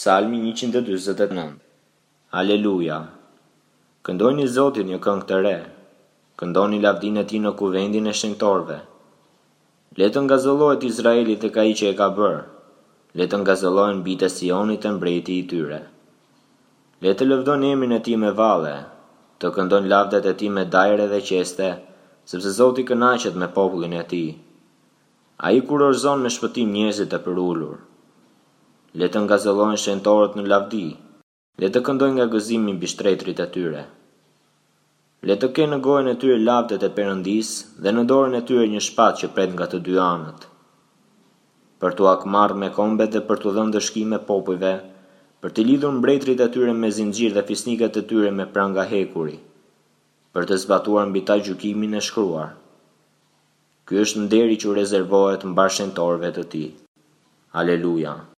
Psalmi 149. Aleluja. Këndojni Zotin një këngë të re, këndoni lavdinë e tij në kuvendin e shenjtorëve. Le të ngazëllohet Izraeli tek ai që e ka bërë. Le të ngazëllohen bijtë e Sionit e mbreti i tyre. Le të lëvdojnë emrin e tij me valle, të këndojnë lavdat e tij me dajre dhe qeste, sepse Zoti kënaqet me popullin e tij. Ai kurorëzon me shpëtim njerëzit e përulur. Le të ngazëllohen shenjtorët në lavdi, le të këndojnë nga gëzimi mbi shtretërit e tyre. Le të kenë në gojën e tyre lavdet e Perëndisë dhe në dorën e tyre një shpatë që pret nga të dy anët. Për t'u akmarrë me kombet dhe për t'u dhënë dëshkime popujve, për t'i lidhur mbretërit e tyre me zinxhir dhe fisniket e tyre me pranga hekuri, për të zbatuar mbi ta gjykimin e shkruar. Ky është nderi që u rezervohet mbar shenjtorëve të tij. Aleluja.